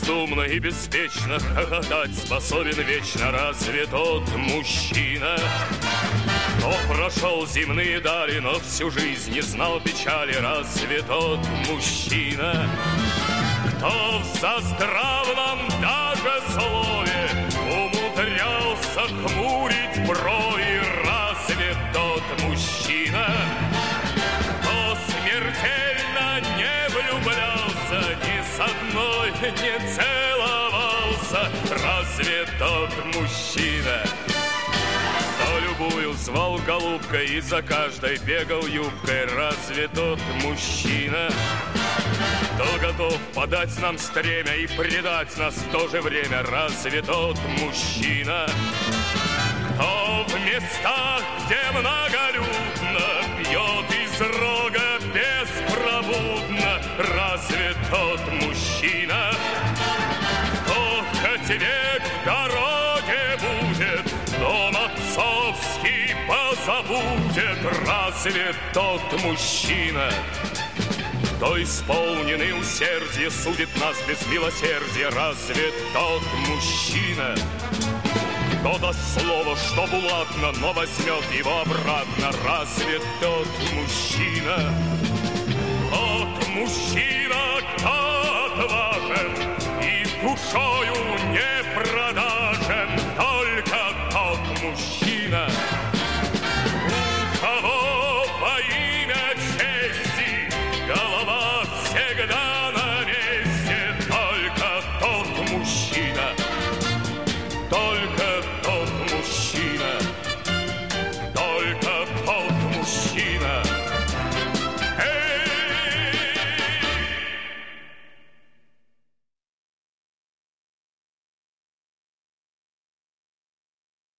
безумно и беспечно хохотать способен вечно разве тот мужчина? Кто прошел земные дали, но всю жизнь не знал печали, разве тот мужчина? Кто в заздравном даже слове умудрялся хмурить брови, разве тот мужчина? Кто смертельно не влюблялся, ни с одной не целовался, разве тот мужчина? Кто любую звал голубкой и за каждой бегал юбкой, разве тот мужчина? Кто готов подать нам стремя и предать нас в то же время, разве тот мужчина? Кто в местах, где многолюдно, пьет из рога беспробудно, разве тот мужчина? Кто хоть век в дороге будет, дом отцовский позабудет, разве тот мужчина? Кто исполненный усердия судит нас без милосердия, разве тот мужчина? Кто даст слово, что булатно, но возьмет его обратно, разве тот мужчина?